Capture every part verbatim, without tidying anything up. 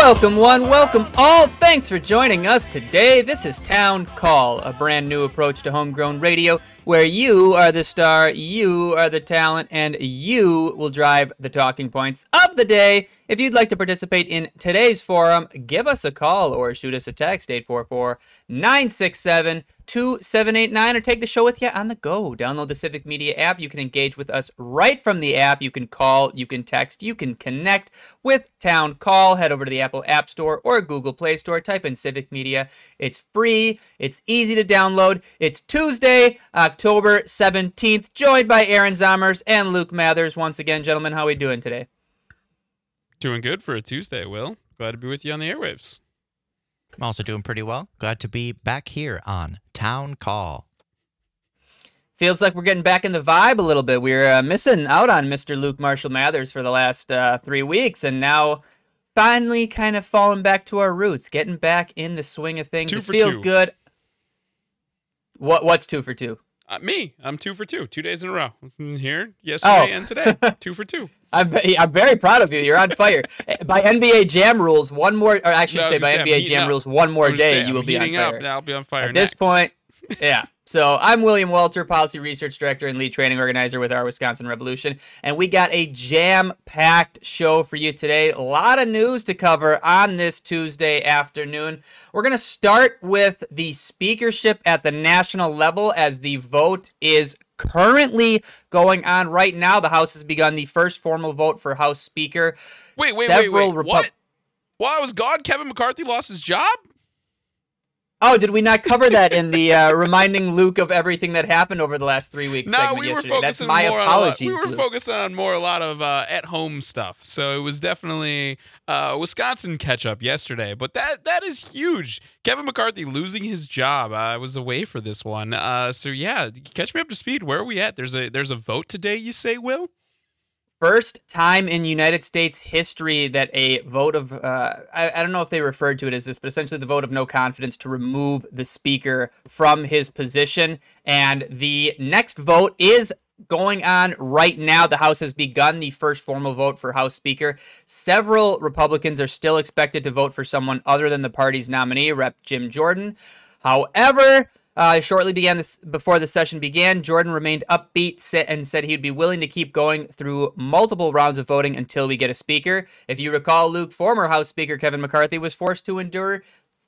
Welcome one, welcome all. Thanks for joining us today. This is Town Call, a brand new approach to homegrown radio where you are the star, you are the talent, and you will drive the talking points of the day. If you'd like to participate in today's forum, give us a call or shoot us a text, eight four four, nine six seven, two seven eight nine, or take the show with you on the go. Download the Civic Media app. You can engage with us right from the app. You can call, you can text, you can connect with Town Call. Head over to the Apple App Store or Google Play Store. Type in Civic Media. It's free. It's easy to download. It's Tuesday, October seventeenth, joined by Aaron Zomers and Luke Mathers. Once again, gentlemen, how are we doing today? Doing good for a Tuesday, Will. Glad to be with you on the airwaves. I'm also doing pretty well. Glad to be back here on Town Call. Feels like we're getting back in the vibe a little bit. We were uh, missing out on Mister Luke Marshall Mathers for the last uh, three weeks, and now finally kind of falling back to our roots, getting back in the swing of things. Two it for feels two. good. What What's two for two? Uh, me, I'm two for two, two days in a row. Here, yesterday, Oh. and today, two for two. I'm ve- I'm very proud of you. You're on fire. By N B A Jam rules, one more, or I should No, I was say gonna by say, N B A I'm heating Jam up. rules, one I more was gonna day, say, you I'm will be on heating fire. up, and I'll be on fire At this next. point, yeah. So I'm William Walter, Policy Research Director and Lead Training Organizer with our Wisconsin Revolution, and we got a jam-packed show for you today. A lot of news to cover on this Tuesday afternoon. We're going to start with the speakership at the national level as the vote is currently going on right now. The House has begun the first formal vote for House Speaker. Wait, wait, Several wait, wait. Repu- What? While I was gone, Kevin McCarthy lost his job? Oh, did we not cover that in the uh, reminding Luke of everything that happened over the last three weeks? No, segment we were yesterday? That's focusing my more apologies. on a lot, we were Luke. focusing on more a lot of uh, at-home stuff. So it was definitely uh, Wisconsin catch-up yesterday. But that that is huge. Kevin McCarthy losing his job. I was away for this one. Uh, so yeah, catch me up to speed. Where are we at? There's a there's a vote today. You say, Will? First time in United States history that a vote of, uh, I, I don't know if they referred to it as this, but essentially the vote of no confidence to remove the speaker from his position. And the next vote is going on right now. The House has begun the first formal vote for House Speaker. Several Republicans are still expected to vote for someone other than the party's nominee, Representative Jim Jordan. However, Uh, shortly began this before the session began, Jordan remained upbeat sa- and said he'd be willing to keep going through multiple rounds of voting until we get a speaker. If you recall, Luke, former House Speaker Kevin McCarthy was forced to endure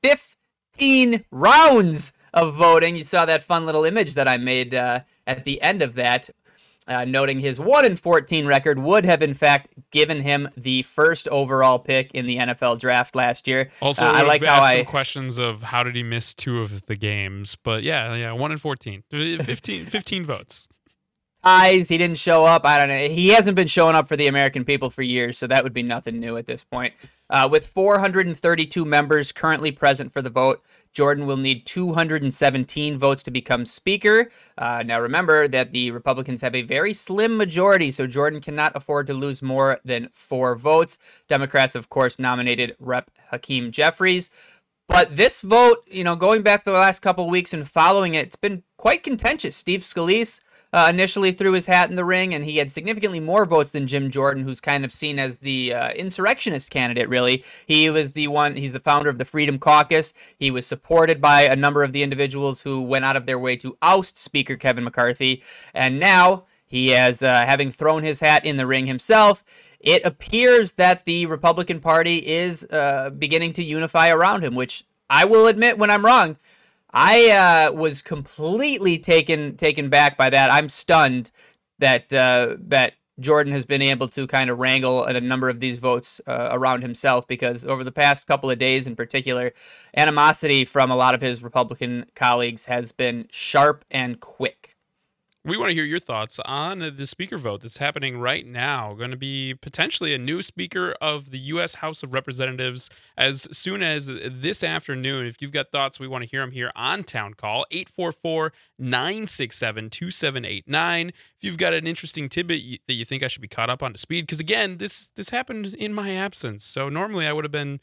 fifteen rounds of voting. You saw that fun little image that I made uh, at the end of that, uh, noting his one and fourteen record would have, in fact, given him the first overall pick in the N F L draft last year. Also, uh, I like how asked I some questions of how did he miss two of the games, but yeah, yeah, one and fourteen, fifteen, fifteen votes. Eyes, he didn't show up. I don't know. He hasn't been showing up for the American people for years, so that would be nothing new at this point. Uh, with four hundred thirty-two members currently present for the vote, Jordan will need two hundred seventeen votes to become Speaker. Uh, now remember that the Republicans have a very slim majority, so Jordan cannot afford to lose more than four votes. Democrats, of course, nominated Representative Hakeem Jeffries. But this vote, you know, going back the last couple of weeks and following it, it's been quite contentious. Steve Scalise Uh, initially threw his hat in the ring, and he had significantly more votes than Jim Jordan, who's kind of seen as the uh, insurrectionist candidate, really. He was the one, he's the founder of the Freedom Caucus. He was supported by a number of the individuals who went out of their way to oust Speaker Kevin McCarthy. And now he has, uh, having thrown his hat in the ring himself, it appears that the Republican Party is uh, beginning to unify around him, which I will admit when I'm wrong. I uh, was completely taken taken back by that. I'm stunned that uh, that Jordan has been able to kind of wrangle a number of these votes uh, around himself, because over the past couple of days in particular, animosity from a lot of his Republican colleagues has been sharp and quick. We want to hear your thoughts on the speaker vote that's happening right now. Going to be potentially a new speaker of the U S House of Representatives as soon as this afternoon. If you've got thoughts, we want to hear them here on Town Call, eight four four, nine six seven, two seven eight nine. If you've got an interesting tidbit that you think I should be caught up on to speed, because again, this this happened in my absence. So normally I would have been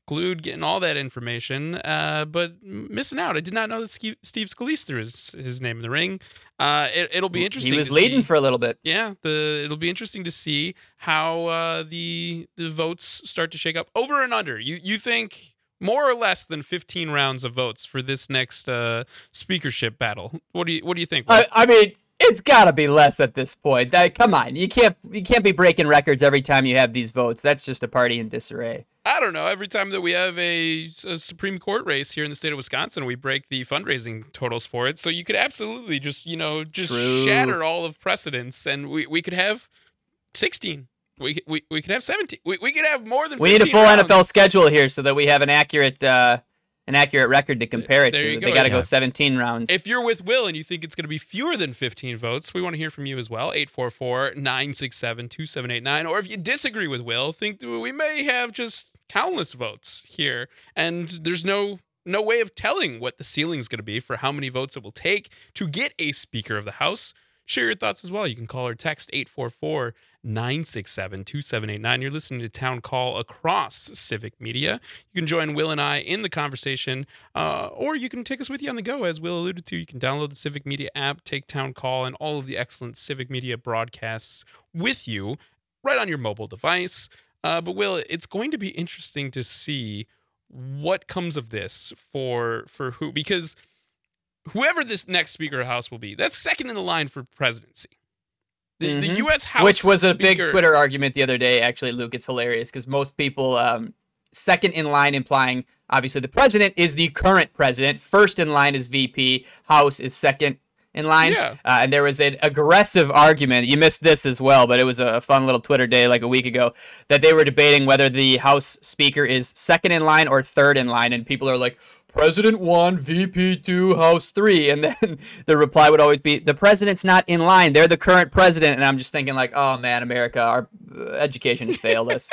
glued, getting all that information, uh, but missing out. I did not know that Steve Scalise threw his, his name in the ring. Uh, it, it'll be interesting. He was to leading see. for a little bit. Yeah, the it'll be interesting to see how uh, the the votes start to shake up. Over and under. You you think more or less than fifteen rounds of votes for this next uh, speakership battle? What do you what do you think? I, I mean, it's got to be less at this point. That, come on, you can't you can't be breaking records every time you have these votes. That's just a party in disarray. I don't know. Every time that we have a, a Supreme Court race here in the state of Wisconsin, we break the fundraising totals for it. So you could absolutely just, you know, just True. shatter all of precedents, and we, we could have sixteen. We we we could have seventeen. We we could have more than. We need a full rounds. N F L schedule here so that we have an accurate uh, an accurate record to compare it There to. you They go. got to Yeah. go seventeen rounds. If you're with Will and you think it's going to be fewer than fifteen votes, we want to hear from you as well. eight four four, nine six seven, two seven eight nine. Or if you disagree with Will, think that we may have just countless votes here, and there's no no way of telling what the ceiling is going to be for how many votes it will take to get a Speaker of the House. Share your thoughts as well. You can call or text eight four four, nine six seven, two seven eight nine. You're listening to Town Call across Civic Media. You can join Will and I in the conversation, uh, or you can take us with you on the go. As Will alluded to, you can download the Civic Media app, take Town Call and all of the excellent Civic Media broadcasts with you right on your mobile device. Uh, but Will, it's going to be interesting to see what comes of this for for who, because whoever this next Speaker of the House will be, that's second in the line for presidency. The, Mhm. the U S House Which was a big Speaker- Twitter argument the other day, actually, Luke. It's hilarious because most people, um, second in line implying, obviously, the president is the current president. First in line is V P. House is second in line. Yeah. Uh, and there was an aggressive argument. You missed this as well, but it was a fun little Twitter day like a week ago that they were debating whether the House Speaker is second in line or third in line. And people are like, President one, V P two, House three. And then the reply would always be, the president's not in line. They're the current president. And I'm just thinking like, oh, man, America, our education has failed us.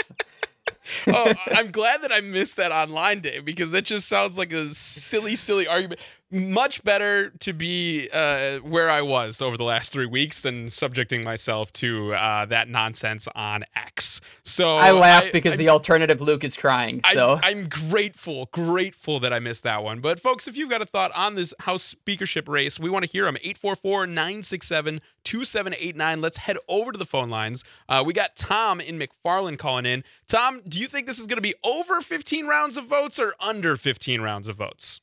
Oh, I'm glad that I missed that online day, because that just sounds like a silly, silly argument. Much better to be uh, where I was over the last three weeks than subjecting myself to uh, that nonsense on X. So I laugh I- because I- the alternative Luke is crying. So I'm, I'm grateful, grateful that I missed that one. But folks, if you've got a thought on this House speakership race, we want to hear them. eight four four, nine six seven, two seven eight nine. Let's head over to the phone lines. Uh, we got Tom in McFarland calling in. Tom, do you think this is going to be over fifteen rounds of votes or under fifteen rounds of votes?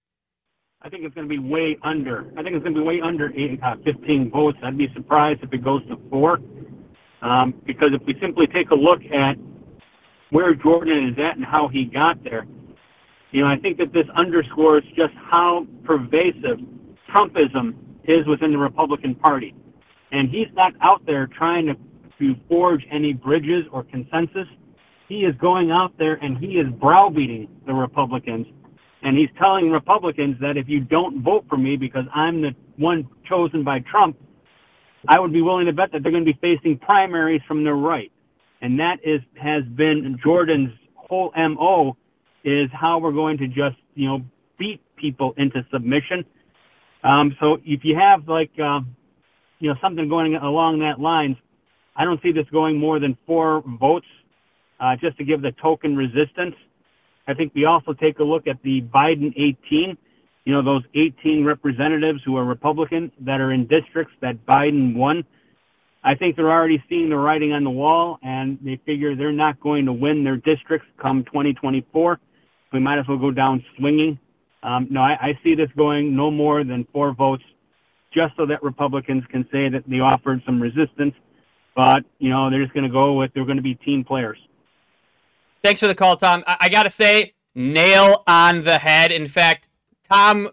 I think it's going to be way under. I think it's going to be way under eight, uh, fifteen votes. I'd be surprised if it goes to four. Um, because if we simply take a look at where Jordan is at and how he got there, you know, I think that this underscores just how pervasive Trumpism is within the Republican Party. And he's not out there trying to, to forge any bridges or consensus. He is going out there and he is browbeating the Republicans. And he's telling Republicans that if you don't vote for me because I'm the one chosen by Trump, I would be willing to bet that they're going to be facing primaries from the right. And that is has been Jordan's whole M O, is how we're going to just, you know, beat people into submission. Um, so if you have, like, uh, you know, something going along that lines, I don't see this going more than four votes uh, just to give the token resistance. I think we also take a look at the Biden eighteen, you know, those eighteen representatives who are Republican that are in districts that Biden won. I think they're already seeing the writing on the wall, and they figure they're not going to win their districts come twenty twenty-four. We might as well go down swinging. Um, no, I, I see this going no more than four votes, just so that Republicans can say that they offered some resistance. But, you know, they're just going to go with, they're going to be team players. thanks for the call, Tom. I, I got to say, nail on the head. In fact, Tom,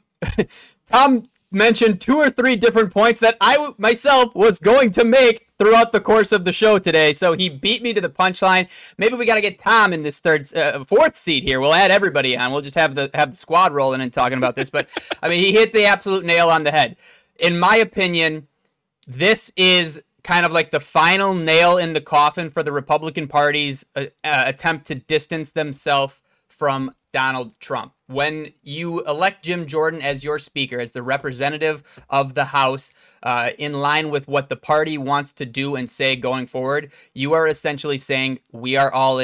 Tom mentioned two or three different points that I w- myself was going to make throughout the course of the show today. So he beat me to the punchline. Maybe we got to get Tom in this third, uh, fourth seat here. We'll add everybody on. We'll just have the have the squad rolling and talking about this. But I mean, he hit the absolute nail on the head. In my opinion, this is kind of like the final nail in the coffin for the Republican Party's uh, uh, attempt to distance themselves from Donald Trump. When you elect Jim Jordan as your speaker, as the representative of the House, uh, in line with what the party wants to do and say going forward, you are essentially saying, we are all in.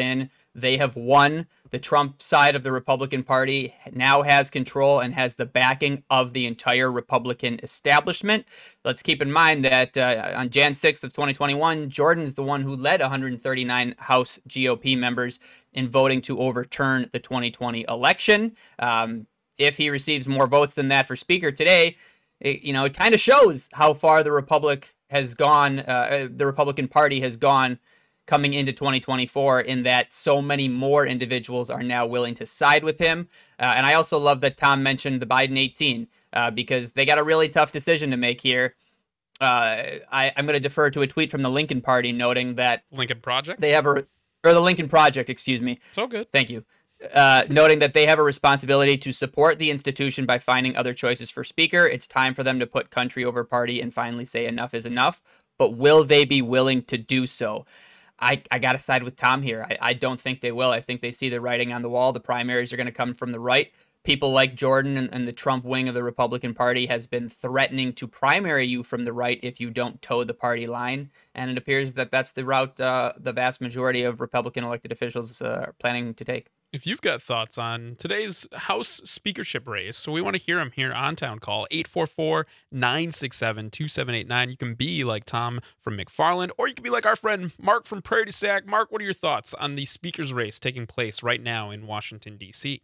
They have won. The Trump side of the Republican Party now has control and has the backing of the entire Republican establishment. Let's keep in mind that uh, on January sixth of twenty twenty-one, Jordan's the one who led one hundred thirty-nine House G O P members in voting to overturn the twenty twenty election. Um, if he receives more votes than that for Speaker today, it, you know, it kind of shows how far the Republic has gone, uh, the Republican Party has gone coming into twenty twenty-four, in that so many more individuals are now willing to side with him. Uh, and I also love that Tom mentioned the Biden eighteen, uh, because they got a really tough decision to make here. Uh, I, I'm going to defer to a tweet from the Lincoln Party noting that Lincoln Project? they have a, or the Lincoln Project, excuse me. So good. Thank you. Uh, noting that they have a responsibility to support the institution by finding other choices for Speaker. It's time for them to put country over party and finally say enough is enough. But will they be willing to do so? I, I got to side with Tom here. I, I don't think they will. I think they see the writing on the wall. The primaries are going to come from the right. People like Jordan and, and the Trump wing of the Republican Party has been threatening to primary you from the right if you don't toe the party line. And it appears that that's the route uh, the vast majority of Republican elected officials uh, are planning to take. If you've got thoughts on today's House speakership race, so we want to hear them here on Town Call, eight four four, nine six seven, two seven eight nine. You can be like Tom from McFarland, or you can be like our friend Mark from Prairie du Sac. Mark, what are your thoughts on the speaker's race taking place right now in Washington, D C?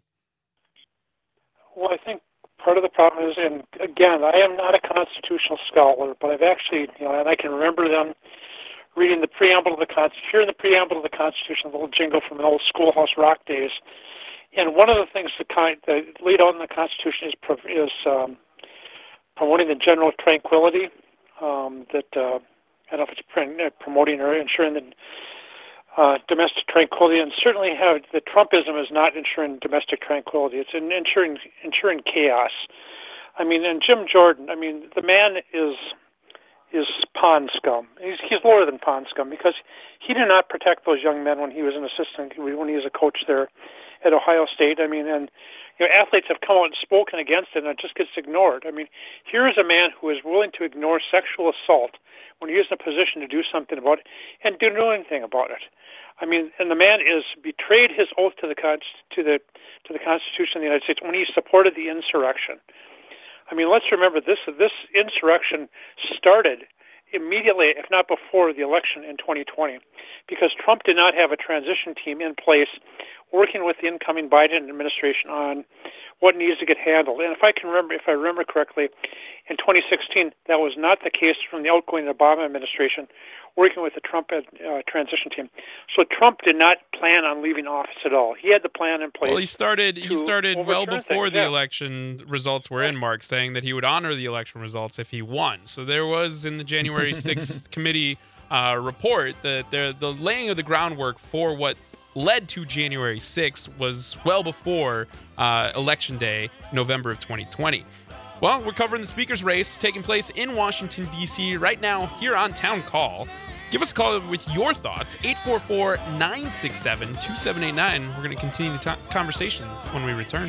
Well, I think part of the problem is, and again, I am not a constitutional scholar, but I've actually, you know, and I can remember them reading the preamble of the Constitution, hearing the preamble of the Constitution, a little jingle from the old Schoolhouse Rock days. And one of the things that kind that laid out in the Constitution is is um, promoting the general tranquility. Um, that uh, I don't know if it's promoting or ensuring the uh, domestic tranquility, and certainly have the Trumpism is not ensuring domestic tranquility. It's in ensuring ensuring chaos. I mean, and Jim Jordan. I mean, the man is. is pond scum. He's, he's lower than pond scum because he did not protect those young men when he was an assistant, when he was a coach there at Ohio State. I mean, and you know, athletes have come out and spoken against it, and it just gets ignored. I mean, here is a man who is willing to ignore sexual assault when he is in a position to do something about it and do anything about it. I mean, and the man is betrayed his oath to the to the to the Constitution of the United States when he supported the insurrection. I mean, let's remember this, this insurrection started immediately, if not before, the election in twenty twenty, because Trump did not have a transition team in place working with the incoming Biden administration on what needs to get handled. And if I can remember, if I remember correctly, in twenty sixteen, that was not the case from the outgoing Obama administration working with the Trump uh, transition team. So Trump did not plan on leaving office at all. He had the plan in place. Well, he started he started well before things, the yeah. election results were in, Mark, saying that he would honor the election results if he won. So there was in the January sixth committee uh, report that there, the laying of the groundwork for what led to January sixth was well before uh, Election Day, November of twenty twenty. Well, we're covering the speaker's race taking place in Washington, D C right now here on Town Call. Give us a call with your thoughts, eight four four, nine six seven, two seven eight nine. We're going to continue the to- conversation when we return.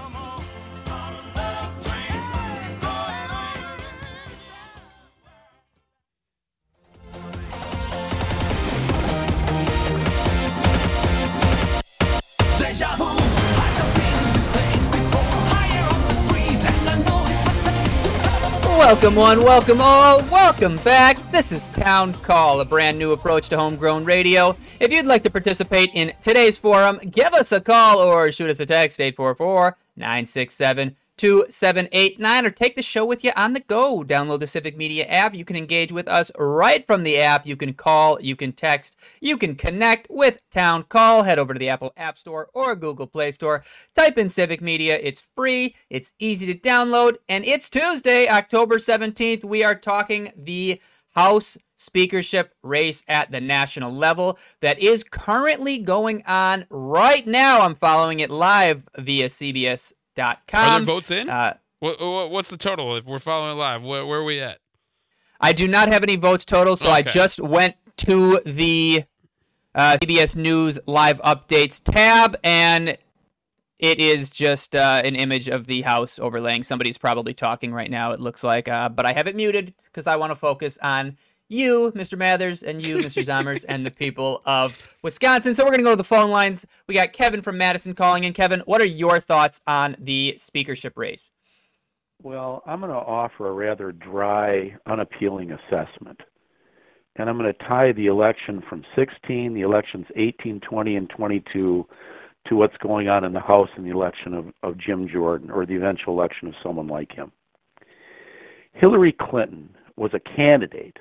Welcome one, welcome all, welcome back. This is Town Call, a brand new approach to homegrown radio. If you'd like to participate in today's forum, give us a call or shoot us a text, eight four four, nine six seven, two seven eight nine, or take the show with you on the go. Download the Civic Media app. You can engage with us right from the app. You can call, you can text, you can connect with Town Call. Head over to the Apple App Store or Google Play Store. Type in Civic Media. It's free, it's easy to download, and it's Tuesday, October seventeenth. We are talking the House speakership race at the national level that is currently going on right now. I'm following it live via C B S dot com. Are there votes in? Uh, what, what, what's the total if we're following it live? Where, where are we at? I do not have any votes total, so Okay. I just went to the uh, C B S News live updates tab, and it is just uh, an image of the house overlaying. Somebody's probably talking right now, it looks like, uh, but I have it muted because I want to focus on you, Mister Mathers, and you, Mister Zommers, and the people of Wisconsin. So we're going to go to the phone lines. We got Kevin from Madison calling in. Kevin, what are your thoughts on the speakership race? Well, I'm going to offer a rather dry, unappealing assessment. And I'm going to tie the election from sixteen, the elections eighteen, twenty, and twenty-two, to what's going on in the House in the election of, of Jim Jordan, or the eventual election of someone like him. Hillary Clinton was a candidate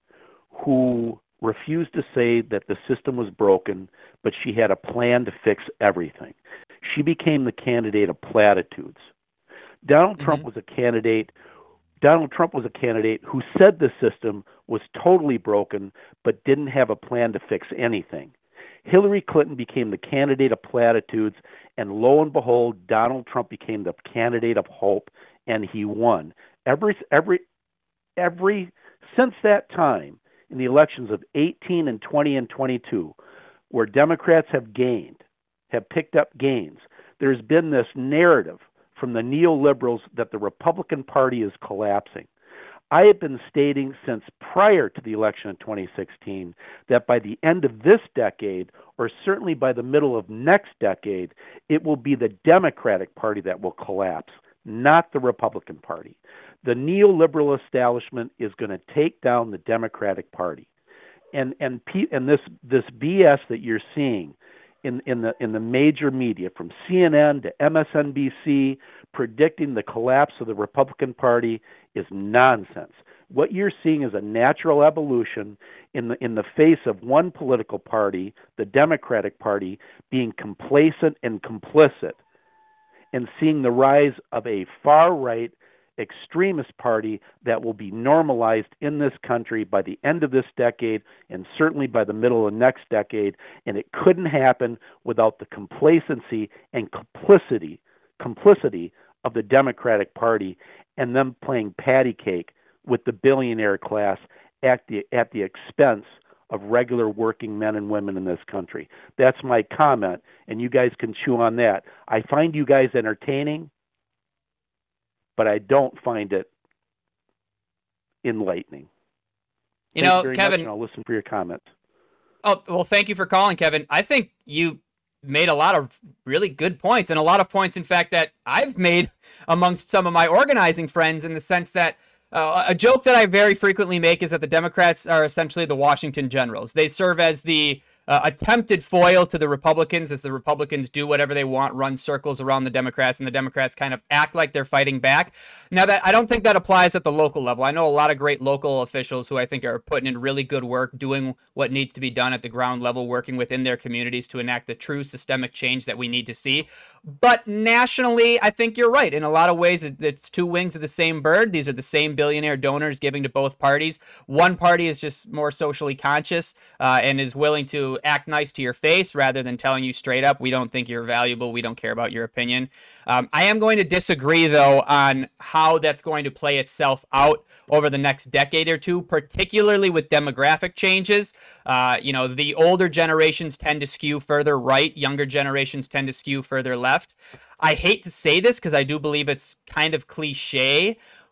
who refused to say that the system was broken, but she had a plan to fix everything. She became the candidate of platitudes. Donald mm-hmm. Trump was a candidate Donald Trump was a candidate who said the system was totally broken, but didn't have a plan to fix anything. Hillary Clinton became the candidate of platitudes, and lo and behold, Donald Trump became the candidate of hope, and he won. Every, every, every, since that time, in the elections of eighteen and twenty and twenty-two, where Democrats have gained, have picked up gains, there's been this narrative from the neoliberals that the Republican Party is collapsing. I have been stating since prior to the election of twenty sixteen that by the end of this decade, or certainly by the middle of next decade, it will be the Democratic Party that will collapse, not the Republican Party. The neoliberal establishment is going to take down the Democratic Party. And and and this this B S that you're seeing in in the in the major media, from C N N to M S N B C, predicting the collapse of the Republican Party, is nonsense. What you're seeing is a natural evolution in the in the face of one political party, the Democratic Party, being complacent and complicit, and seeing the rise of a far-right extremist party that will be normalized in this country by the end of this decade, and certainly by the middle of next decade. And it couldn't happen without the complacency and complicity complicity of the Democratic Party, and them playing patty cake with the billionaire class at the at the expense of regular working men and women in this country. That's my comment, and you guys can chew on that. I find you guys entertaining, but I don't find it enlightening. You Thank know, you very Kevin, much, and I'll listen for your comments. Oh, well, thank you for calling, Kevin. I think you made a lot of really good points, and a lot of points, in fact, that I've made amongst some of my organizing friends, in the sense that uh, a joke that I very frequently make is that the Democrats are essentially the Washington Generals. They serve as the uh, attempted foil to the Republicans, as the Republicans do whatever they want, run circles around the Democrats, and the Democrats kind of act like they're fighting back. Now, that I don't think that applies at the local level. I know a lot of great local officials who I think are putting in really good work, doing what needs to be done at the ground level, working within their communities to enact the true systemic change that we need to see. But nationally, I think you're right. In a lot of ways, it's two wings of the same bird. These are the same billionaire donors giving to both parties. One party is just more socially conscious uh, and is willing to act nice to your face rather than telling you straight up, we don't think you're valuable, we don't care about your opinion. Um, I am going to disagree, though, on how that's going to play itself out over the next decade or two, particularly with demographic changes. Uh, you know, the older generations tend to skew further right, younger generations tend to skew further left. I hate to say this because I do believe it's kind of cliche,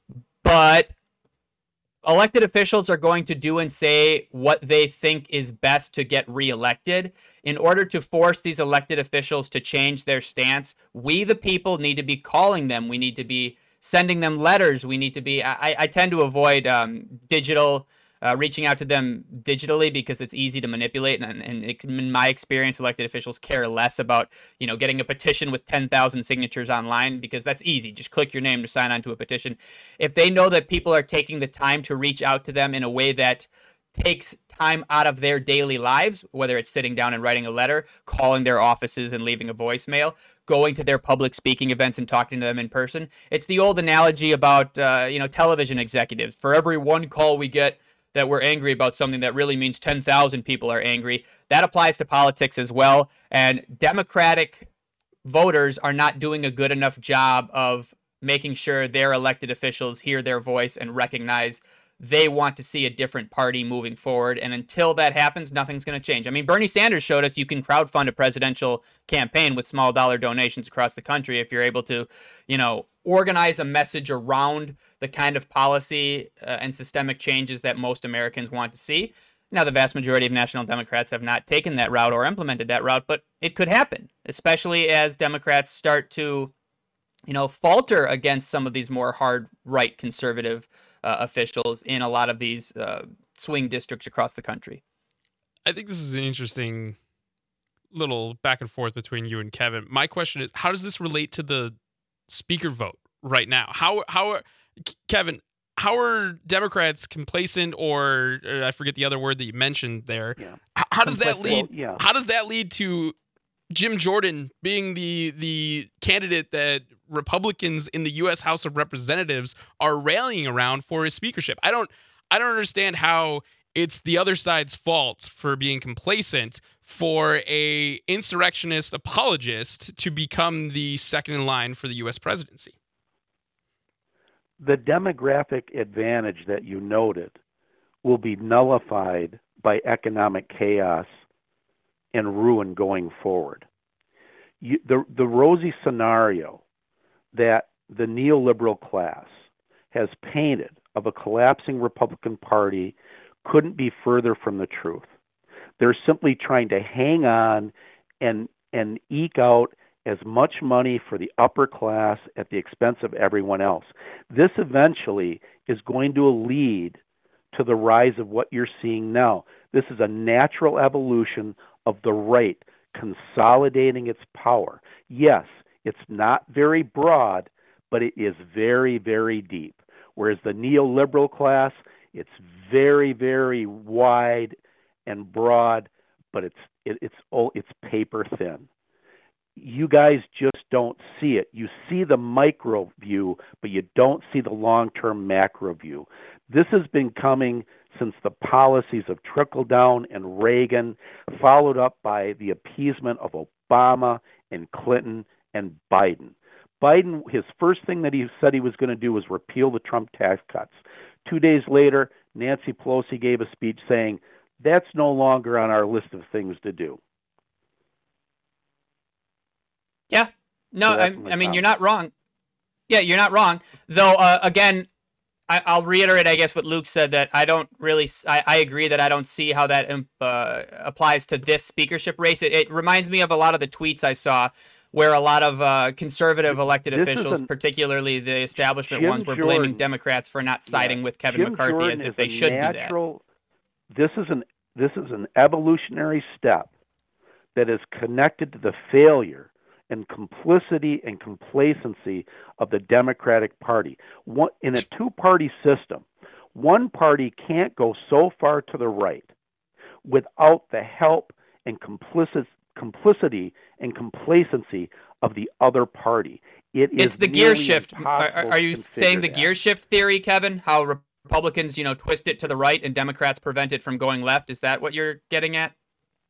but elected officials are going to do and say what they think is best to get reelected. In order to force these elected officials to change their stance, we, the people, need to be calling them. We need to be sending them letters. We need to be, I, I tend to avoid um, digital, uh, reaching out to them digitally because it's easy to manipulate. And, and it, in my experience, elected officials care less about, you know, getting a petition with ten thousand signatures online, because that's easy. Just click your name to sign on to a petition. If they know that people are taking the time to reach out to them in a way that takes time out of their daily lives, whether it's sitting down and writing a letter, calling their offices and leaving a voicemail, going to their public speaking events and talking to them in person. It's the old analogy about, uh, you know, television executives. For every one call we get that we're angry about something, that really means ten thousand people are angry. That applies to politics as well. And Democratic voters are not doing a good enough job of making sure their elected officials hear their voice and recognize they want to see a different party moving forward. And until that happens, nothing's going to change. I mean, Bernie Sanders showed us you can crowdfund a presidential campaign with small dollar donations across the country if you're able to, you know, organize a message around the kind of policy uh, and systemic changes that most Americans want to see. Now, the vast majority of national Democrats have not taken that route or implemented that route, but it could happen, especially as Democrats start to, you know, falter against some of these more hard right conservative uh, officials in a lot of these uh, swing districts across the country. I think this is an interesting little back and forth between you and Kevin. My question is, how does this relate to the speaker vote right now? How, how, are, Kevin, how are Democrats complacent, or, or I forget the other word that you mentioned there? Yeah. How, how does that Complacent. lead? Yeah. How does that lead to Jim Jordan being the the candidate that Republicans in the U S House of Representatives are rallying around for his speakership? I don't, I don't understand how it's the other side's fault for being complacent for a insurrectionist apologist to become the second in line for the U S presidency. The demographic advantage that you noted will be nullified by economic chaos and ruin going forward. You, the, the rosy scenario that the neoliberal class has painted of a collapsing Republican Party couldn't be further from the truth. They're simply trying to hang on and and eke out as much money for the upper class at the expense of everyone else. This eventually is going to lead to the rise of what you're seeing now. This is a natural evolution of the right consolidating its power. Yes, it's not very broad, but it is very, very deep. Whereas the neoliberal class, it's very, very wide and broad, but it's it, it's oh, it's paper thin. You guys just don't see it. You see the micro view, but you don't see the long-term macro view. This has been coming since the policies of trickle-down and Reagan, followed up by the appeasement of Obama and Clinton and Biden. Biden, his first thing that he said he was going to do was repeal the Trump tax cuts. Two days later, Nancy Pelosi gave a speech saying, that's no longer on our list of things to do. Yeah. No, So I, that's my I mean, you're comment. not wrong. Yeah, you're not wrong. Though, uh, again, I, I'll reiterate, I guess, what Luke said, that I don't really, s- I, I agree that I don't see how that um, uh, applies to this speakership race. It, it reminds me of a lot of the tweets I saw where a lot of uh, conservative elected This is officials, an- particularly the establishment Jim ones, were blaming Jordan- Democrats for not siding Yeah. with Kevin Jim McCarthy Jordan as if is they a should do that. natural, This is an this is an evolutionary step that is connected to the failure and complicity and complacency of the Democratic Party. One, in a two-party system, one party can't go so far to the right without the help and complicit, complicity and complacency of the other party. It is It's the gear nearly shift. Are, impossible are- are to you configure saying the that. gear shift theory, Kevin? How Republicans, you know, twist it to the right and Democrats prevent it from going left? Is that what you're getting at?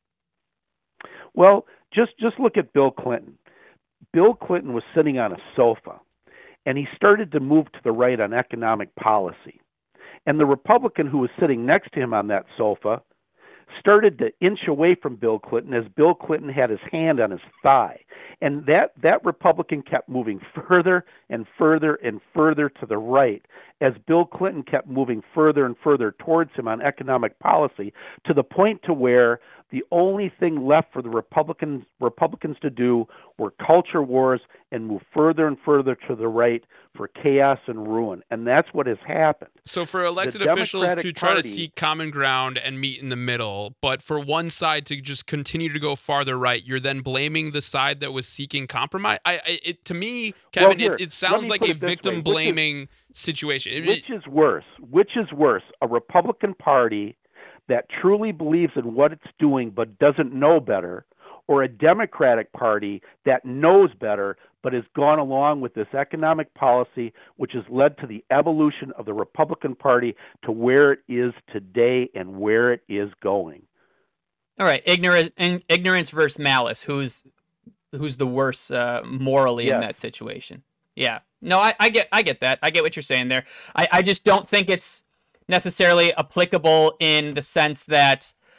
Well, just just look at Bill Clinton. Bill Clinton was sitting on a sofa, and he started to move to the right on economic policy. And the Republican who was sitting next to him on that sofa started to inch away from Bill Clinton as Bill Clinton had his hand on his thigh. And that, that Republican kept moving further and further and further to the right as Bill Clinton kept moving further and further towards him on economic policy, to the point to where the only thing left for the Republicans Republicans to do were culture wars and move further and further to the right for chaos and ruin. And that's what has happened. So for elected The officials to Democratic try to Party- seek common ground and meet in the middle, but for one side to just continue to go farther right, you're then blaming the side that was seeking compromise. I, I it, to me, Well, Kevin, here, it, it let sounds me like put a it this way. victim Which is- blaming situation. It- Which is worse? Which is worse? A Republican Party that truly believes in what it's doing but doesn't know better, or a Democratic Party that knows better but has gone along with this economic policy, which has led to the evolution of the Republican Party to where it is today and where it is going. All right, ignorance, ignorance versus malice. Who's who's the worse uh, morally in Yes. that situation? Yeah, no, I, I get, I get that. I get what you're saying there. I, I just don't think it's necessarily applicable in the sense that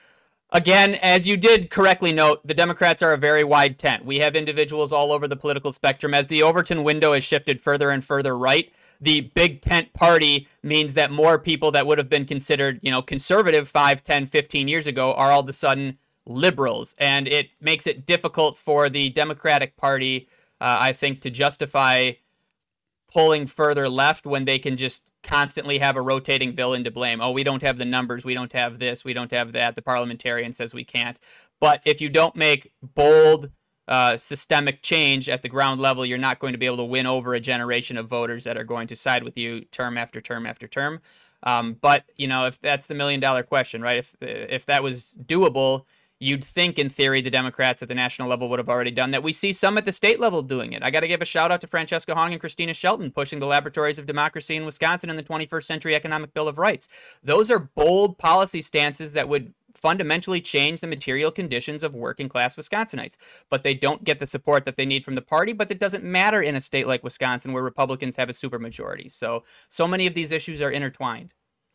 Again, as you did correctly note, the Democrats are a very wide tent. We have individuals all over the political spectrum. As the Overton window has shifted further and further right, the big tent party means that more people that would have been considered, you know, conservative five, ten, fifteen years ago are all of a sudden liberals. And it makes it difficult for the Democratic Party, uh, I think, to justify pulling further left when they can just constantly have a rotating villain to blame. Oh, we don't have the numbers. We don't have this. We don't have that. The parliamentarian says we can't. But if you don't make bold, uh, systemic change at the ground level, you're not going to be able to win over a generation of voters that are going to side with you term after term after term. Um, but, you know, if that's the million dollar question, right? If, if that was doable, you'd think, in theory, the Democrats at the national level would have already done that. We see some at the state level doing it. I got to give a shout out to Francesca Hong and Christina Shelton pushing the Laboratories of Democracy in Wisconsin and the twenty-first Century Economic Bill of Rights. Those are bold policy stances that would fundamentally change the material conditions of working class Wisconsinites. But they don't get the support that they need from the party, but it doesn't matter in a state like Wisconsin where Republicans have a supermajority. So, so many of these issues are intertwined.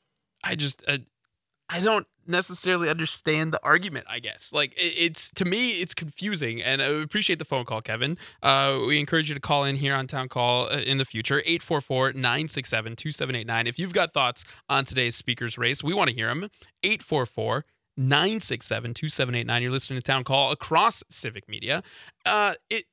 I just... Uh... I don't necessarily understand the argument, I guess. Like, it, it's, to me, it's confusing, and I appreciate the phone call, Kevin. Uh, we encourage you to call in here on Town Call uh, in the future, eight four four, nine six seven, two seven eight nine. If you've got thoughts on today's speaker's race, we want to hear them. eight four four, nine six seven, two seven eight nine. You're listening to Town Call across Civic Media. Uh, it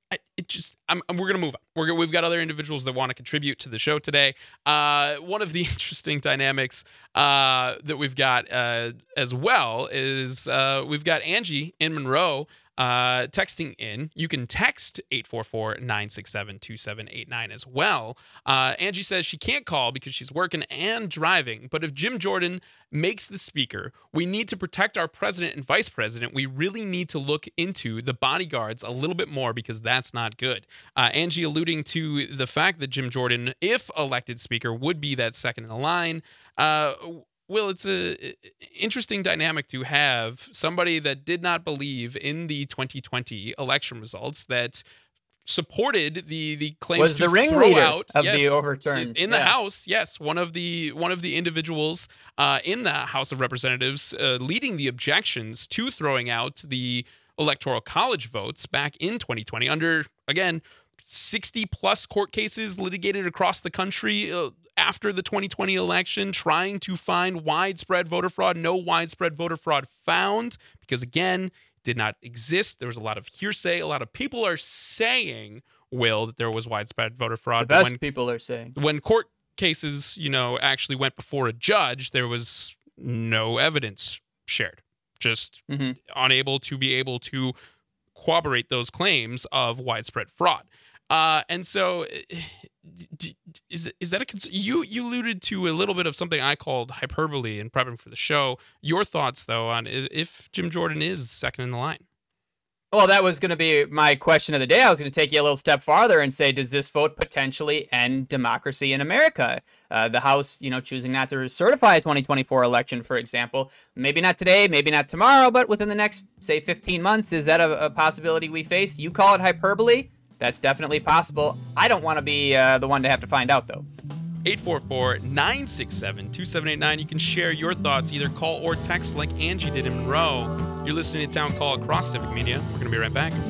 It just, I'm, we're going to move on. We're gonna, we've got other individuals that want to contribute to the show today. Uh, one of the interesting dynamics uh, that we've got uh, as well is uh, we've got Angie in Monroe uh, texting in. You can text eight four four, nine six seven, two seven eight nine as well. Uh, Angie says she can't call because she's working and driving, but if Jim Jordan makes the speaker, we need to protect our president and vice president. We really need to look into the bodyguards a little bit more because that's not good. Uh, Angie alluding to the fact that Jim Jordan, if elected speaker, would be that second in the line. Uh, Will, it's a interesting dynamic to have somebody that did not believe in the twenty twenty election results, that supported the the claims was to the throw ringleader out of yes, the overturn in the yeah. House. Yes, one of the one of the individuals uh, in the House of Representatives uh, leading the objections to throwing out the Electoral College votes back in twenty twenty under, again, sixty plus court cases litigated across the country uh, after the twenty twenty election, trying to find widespread voter fraud. No widespread voter fraud found because, again, did not exist. There was a lot of hearsay. A lot of people are saying, Will, that there was widespread voter fraud. The best when, people are saying. When court cases, you know, actually went before a judge, there was no evidence shared. Just mm-hmm. unable to be able to corroborate those claims of widespread fraud. Uh, and so, is is that a concern? You you alluded to a little bit of something I called hyperbole in prepping for the show. Your thoughts, though, on if Jim Jordan is second in the line? Well, that was going to be my question of the day. I was going to take you a little step farther and say, does this vote potentially end democracy in America? Uh, the House, you know, choosing not to certify a twenty twenty-four election, for example. Maybe not today, maybe not tomorrow, but within the next, say, fifteen months, is that a, a possibility we face? You call it hyperbole? That's definitely possible. I don't want to be uh, the one to have to find out, though. eight four four, nine six seven, two seven eight nine. You can share your thoughts, either call or text like Angie did in Monroe. You're listening to Town Call across Civic Media. We're going to be right back.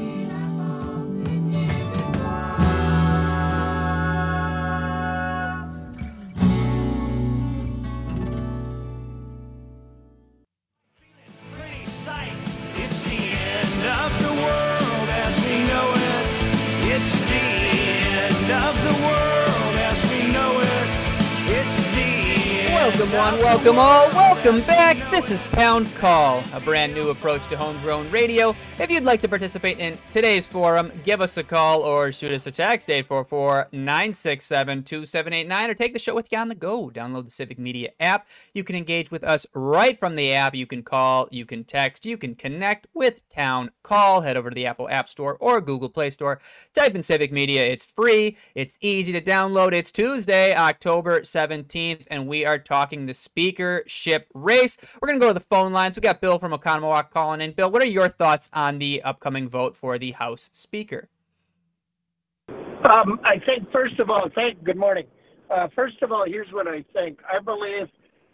Welcome one, welcome all, welcome back. This is Town Call, a brand new approach to homegrown radio. If you'd like to participate in today's forum, give us a call or shoot us a text, eight four four, nine six seven, two seven eight nine, or take the show with you on the go. Download the Civic Media app. You can engage with us right from the app. You can call, you can text, you can connect with Town Call. Head over to the Apple App Store or Google Play Store. Type in Civic Media. It's free. It's easy to download. It's Tuesday, October seventeenth, and we are talking the speakership race. We're going to go to the phone lines. We got Bill from Oconomowoc calling in. Bill, what are your thoughts on the upcoming vote for the House Speaker? Um, I think, first of all, thank. Good morning. Uh, first of all, here's what I think. I believe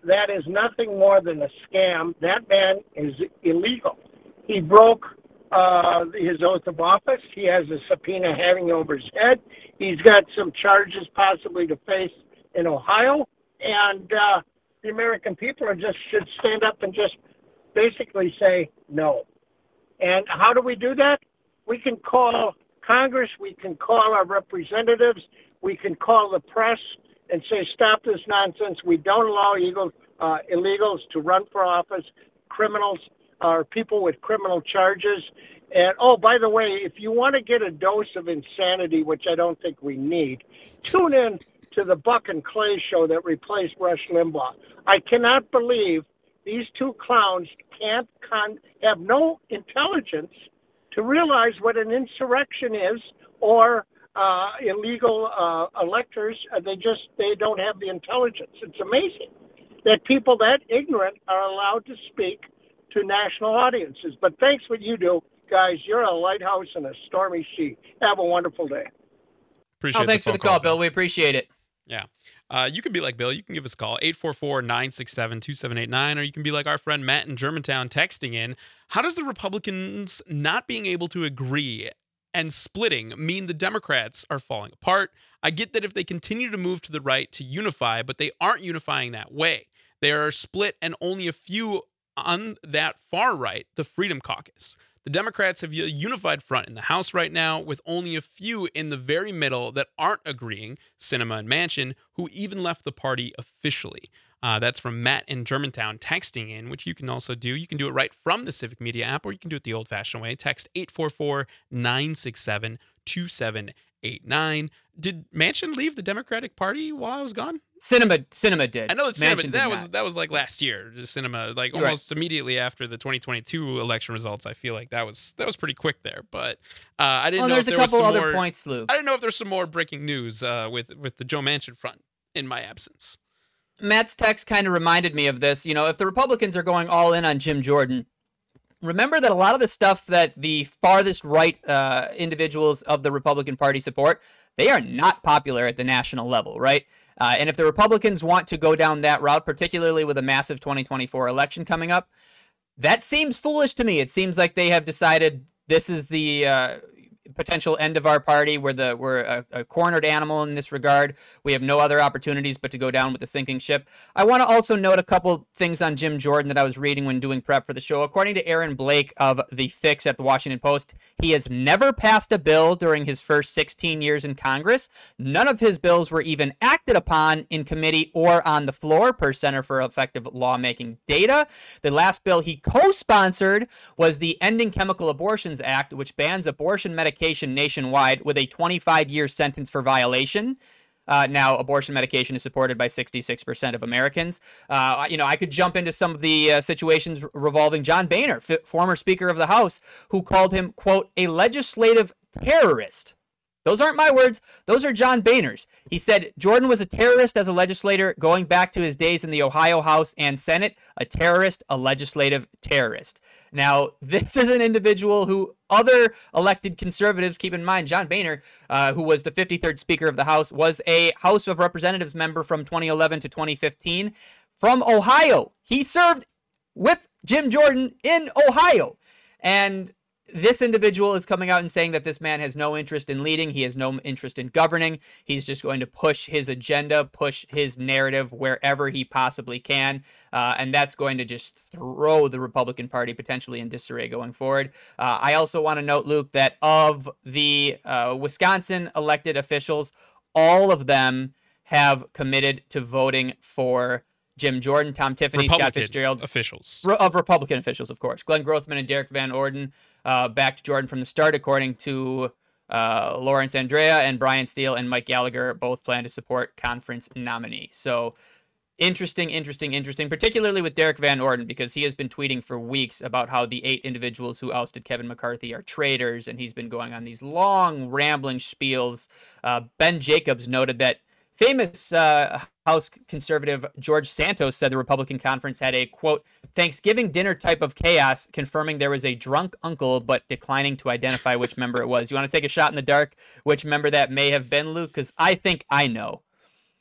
that is nothing more than a scam. That man is illegal. He broke uh, his oath of office. He has a subpoena hanging over his head. He's got some charges possibly to face in Ohio. And uh, the American people are just should stand up and just basically say no. And how do we do that? We can call Congress. We can call our representatives. We can call the press and say, stop this nonsense. We don't allow illegal, uh, illegals to run for office, criminals or people with criminal charges. And, oh, by the way, if you want to get a dose of insanity, which I don't think we need, tune in to the Buck and Clay show that replaced Rush Limbaugh. I cannot believe these two clowns can't con- have no intelligence to realize what an insurrection is or uh, illegal uh, electors. Uh, they just they don't have the intelligence. It's amazing that people that ignorant are allowed to speak to national audiences. But thanks what you do, guys. You're a lighthouse in a stormy sea. Have a wonderful day. Appreciate oh, thanks the for the phone call, Bill. We appreciate it. Yeah. Uh, you can be like Bill. You can give us a call, eight four four, nine six seven, two seven eight nine, or you can be like our friend Matt in Germantown texting in. How does the Republicans not being able to agree and splitting mean the Democrats are falling apart? I get that if they continue to move to the right to unify, but they aren't unifying that way. They are split and only a few on that far right, the Freedom Caucus. The Democrats have a unified front in the House right now, with only a few in the very middle that aren't agreeing, Sinema and Manchin, who even left the party officially. Uh, that's from Matt in Germantown texting in, which you can also do. You can do it right from the Civic Media app, or you can do it the old-fashioned way. Text eight four four, nine six seven, two seven eight nine. Did Manchin leave the Democratic Party while I was gone? Sinema, Sinema did. I know that Manchin Sinema, did that not. was that was like last year. The Sinema, like You're almost right. immediately after the twenty twenty-two election results. I feel like that was that was pretty quick there. But uh, I didn't well, know there's if a there was couple some other more, points, Luke. I didn't know if there's some more breaking news uh, with with the Joe Manchin front in my absence. Matt's text kind of reminded me of this. You know, if the Republicans are going all in on Jim Jordan, remember that a lot of the stuff that the farthest right uh, individuals of the Republican Party support, they are not popular at the national level, right? Uh, and if the Republicans want to go down that route, particularly with a massive twenty twenty-four election coming up, that seems foolish to me. It seems like they have decided this is the uh, potential end of our party. We're the we're a, a cornered animal in this regard. We have no other opportunities but to go down with the sinking ship. I want to also note a couple things on Jim Jordan that I was reading when doing prep for the show. According to Aaron Blake of The Fix at the Washington Post, he has never passed a bill during his first sixteen years in Congress. None of his bills were even acted upon in committee or on the floor, per Center for Effective Lawmaking data. The last bill he co-sponsored was the Ending Chemical Abortions Act, which bans abortion medication nationwide with a twenty-five year sentence for violation. Uh, now, abortion medication is supported by sixty-six percent of Americans. Uh, you know, I could jump into some of the uh, situations revolving John Boehner, f- former Speaker of the House, who called him, quote, a legislative terrorist. Those aren't my words. Those are John Boehner's. He said Jordan was a terrorist as a legislator going back to his days in the Ohio House and Senate, a terrorist, a legislative terrorist. Now, this is an individual who other elected conservatives, keep in mind, John Boehner, uh, who was the fifty-third Speaker of the House, was a House of Representatives member from twenty eleven to twenty fifteen from Ohio. He served with Jim Jordan in Ohio. And this individual is coming out and saying that this man has no interest in leading. He has no interest in governing. He's just going to push his agenda, push his narrative wherever he possibly can. Uh, and that's going to just throw the Republican Party potentially in disarray going forward. Uh, I also want to note, Luke, that of the uh, Wisconsin elected officials, all of them have committed to voting for Jim Jordan, Tom Tiffany, Republican Scott Fitzgerald. officials. Of Republican officials, of course. Glenn Grothman and Derek Van Orden uh, backed Jordan from the start, according to uh, Lawrence Andrea, and Brian Steele and Mike Gallagher both plan to support conference nominee. So interesting, interesting, interesting, particularly with Derek Van Orden, because he has been tweeting for weeks about how the eight individuals who ousted Kevin McCarthy are traitors, and he's been going on these long, rambling spiels. Uh, Ben Jacobs noted that famous uh, House conservative George Santos said the Republican conference had a, quote, Thanksgiving dinner type of chaos, confirming there was a drunk uncle, but declining to identify which member it was. You want to take a shot in the dark which member that may have been, Luke? Because I think I know.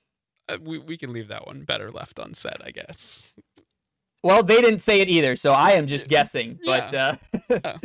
uh, we we can leave that one better left unsaid, I guess. Well, they didn't say it either, so I am just guessing. But Yeah. uh, Uh,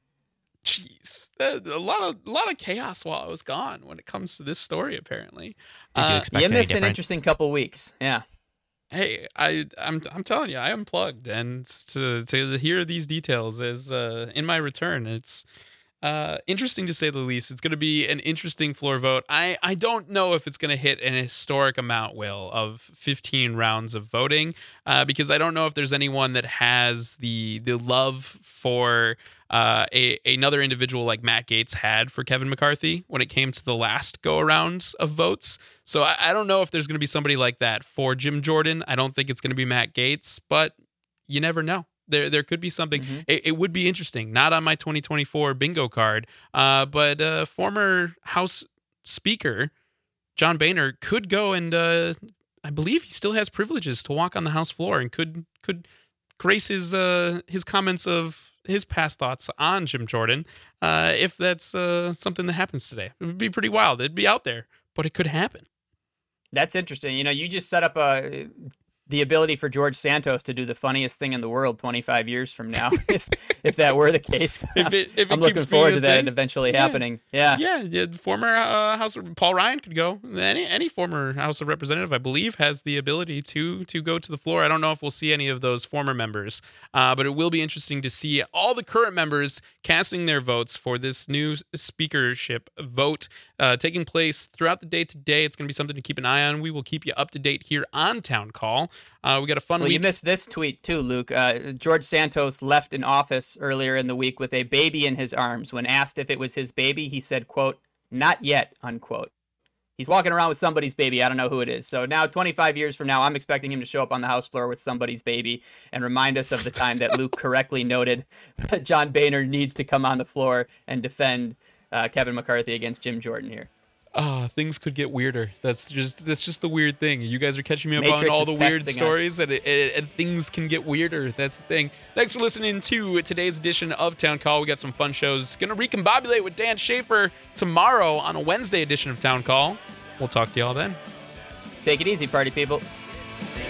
Jeez, Uh, a lot of a lot of chaos while I was gone when it comes to this story. Apparently, Did you Uh, expect you any missed an different? interesting couple weeks. Yeah. hey, I I'm I'm telling you, I unplugged, and to to hear these details is uh, in my return. It's uh, interesting to say the least. It's going to be an interesting floor vote. I I don't know if it's going to hit an historic amount, Will, of fifteen rounds of voting, uh, because I don't know if there's anyone that has the the love for uh, a another individual like Matt Gaetz had for Kevin McCarthy when it came to the last go around of votes. So I, I don't know if there's going to be somebody like that for Jim Jordan. I don't think it's going to be Matt Gaetz, but you never know. There, there could be something. Mhm. It, it would be interesting. Not on my twenty twenty-four bingo card, uh, but uh, former House Speaker John Boehner could go and uh, I believe he still has privileges to walk on the House floor and could could grace his uh, his comments of his past thoughts on Jim Jordan. Uh, if that's uh, something that happens today, it would be pretty wild. It'd be out there, but it could happen. That's interesting. You know, you just set up a the ability for George Santos to do the funniest thing in the world twenty-five years from now, if if that were the case. If it, if it I'm keeps looking forward being to a that thing. eventually Yeah. happening. Yeah. Yeah, yeah. Former uh, House Paul Ryan could go. Any any former House of Representative, I believe, has the ability to to go to the floor. I don't know if we'll see any of those former members, uh, but it will be interesting to see all the current members casting their votes for this new speakership vote uh, taking place throughout the day today. It's going to be something to keep an eye on. We will keep you up to date here on Town Call. Uh, we got a fun Well, week. you missed this tweet too, Luke. Uh, George Santos left an office earlier in the week with a baby in his arms. When asked if it was his baby, he said, quote, "Not yet," unquote. He's walking around with somebody's baby. I don't know who it is. So now, twenty-five years from now, I'm expecting him to show up on the House floor with somebody's baby and remind us of the time that Luke correctly noted that John Boehner needs to come on the floor and defend uh, Kevin McCarthy against Jim Jordan here. Ah, things could get weirder. That's just that's just the weird thing. You guys are catching me up Matrix on all is the weird texting us. stories, and, it, it, and things can get weirder. That's the thing. Thanks for listening to today's edition of Town Call. We got some fun shows. Gonna recombobulate with Dan Schaefer tomorrow on a Wednesday edition of Town Call. We'll talk to y'all then. Take it easy, party people. They